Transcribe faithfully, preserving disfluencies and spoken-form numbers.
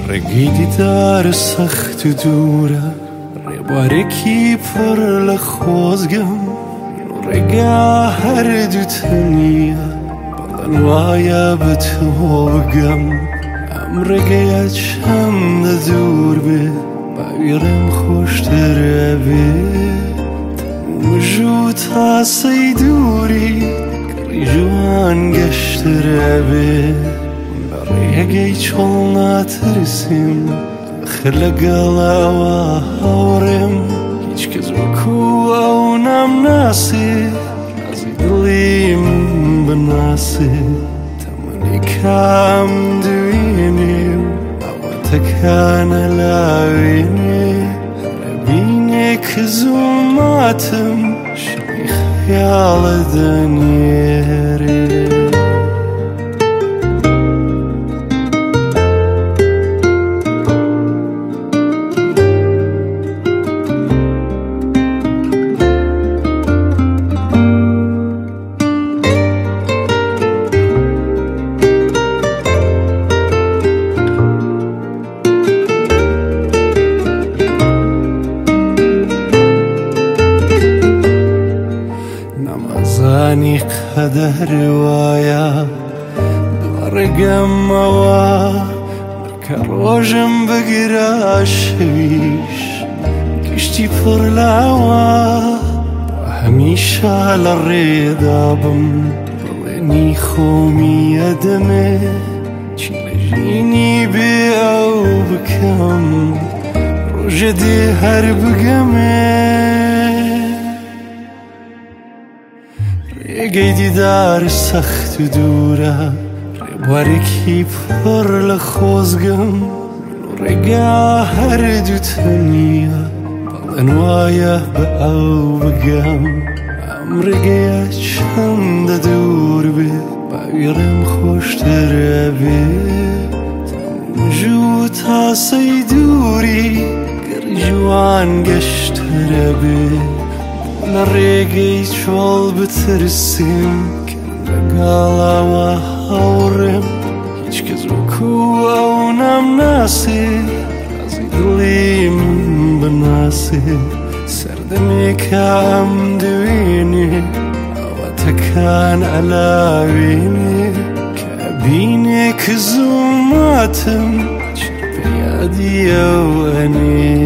ڕێگەی دار سەخت و دوورە ڕێبارێکی پڕ لە خۆزگەم ڕێگا هەردووتە نییە بەڵێن وایە بە تۆ بگەم ئەم ڕێگەیە چەندە دوور بێت باویڕێم خۆشترە بێت مژوو تاسەی دووری کڕی جوان گەشترە بێت بە ڕێگەی چۆڵ ناترسیم خر لەگەڵەوە هاوڕێم هیچ کەس وەکو ئەو نامناسێ ڕازی دڵی من بناسێ تەمەنی کام دوێنێ و ئەوەتەکانە لاوێنێ هەرە بینێ کە زوڵماتم شەوی خەیاڵە دەنێرێ نەمەزانی قەدەر وایە ڕێگەمەوە کە ڕۆژم بگرە شەویش گشتی پڕ لاوە هەمیشە لە ڕێدا بم بڵێنی خۆمی ئەدەمێ چی لە ژینی بێ ئەو بکەم ڕۆژە دێ هەر بگەمێ ڕێگەی دیدار سەخت و دوورە ڕێبوارێکی پڕ لە خۆزگەم ڕێگا هەردووتە نییە بەڵێن وایە بە ئەو بگەم ئەم ڕێگەیە چەندە دوور بێت باویڕێم خۆشترە بێت مژوو تاسەی دووری گەڕی جوان گەشترە بێت لە ڕێگەی چۆڵ بترسیم کە لەگەڵەوە هاوڕێم هیچ کەس وەکو ئەو نامناسێ ڕازی دڵی من بناسێ سەردەمێکە ئەم دوێنێ ئەوەتەکان ئەلاوێنێ کە بینێ کە زوڵماتم چ پێ یادیە و ئەنێ